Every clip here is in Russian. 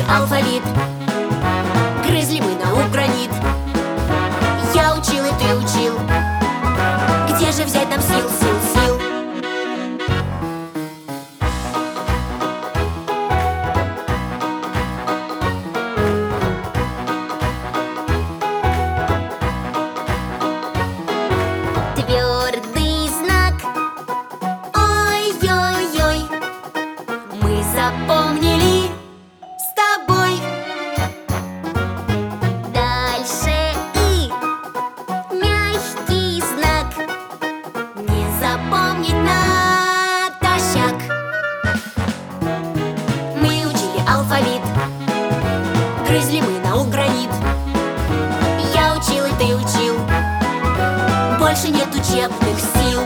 алфавит, грызли мы наук гранит. Я учил и ты учил, где же взять нам сил, сил, сил? Твердый знак. Ой-ой-ой, мы запомнили с тобой. Дальше и мягкий знак. Не запомнить натощак. Мы учили алфавит, грызли мы наук гранит. Я учил и ты учил, больше нет учебных сил.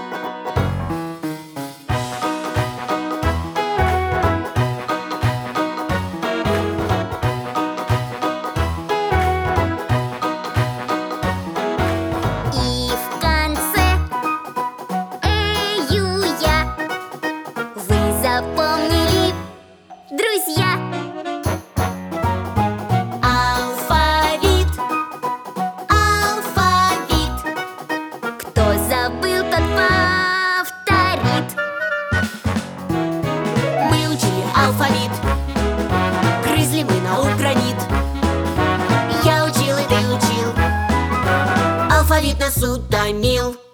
И в конце эюя. Вы запомнили, друзья? Алфавит, алфавит, Кто забыл, тот повторит. мы учили алфавит, грызли мы наук гранит. Я учил и ты учил, алфавит нас утомил.